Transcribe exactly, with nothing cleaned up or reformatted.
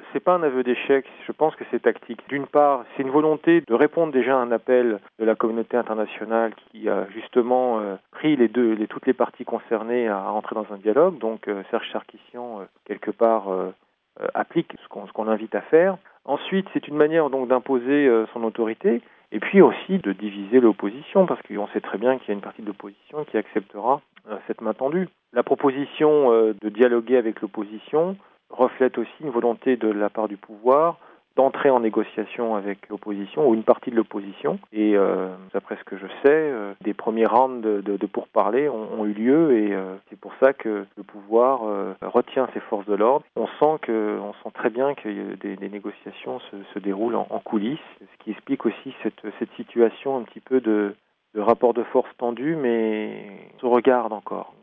c'est pas un aveu d'échec, je pense que c'est tactique. D'une part, c'est une volonté de répondre déjà à un appel de la communauté internationale qui a justement euh, pris les deux, les, toutes les parties concernées à entrer dans un dialogue. Donc euh, Serge Sarkissian, euh, quelque part, euh, euh, applique ce qu'on, ce qu'on l'invite à faire. Ensuite, c'est une manière donc d'imposer euh, son autorité et puis aussi de diviser l'opposition, parce qu'on sait très bien qu'il y a une partie de l'opposition qui acceptera euh, cette main tendue. La proposition euh, de dialoguer avec l'opposition reflète aussi une volonté de la part du pouvoir d'entrer en négociation avec l'opposition ou une partie de l'opposition. Et euh, d'après ce que je sais, euh, des premiers rounds de, de, de pourparlers ont, ont eu lieu et euh, c'est pour ça que le pouvoir euh, retient ses forces de l'ordre. On sent que, on sent très bien que des, des négociations se, se déroulent en, en coulisses, ce qui explique aussi cette, cette situation un petit peu de, de rapport de force tendu, mais on se regarde encore.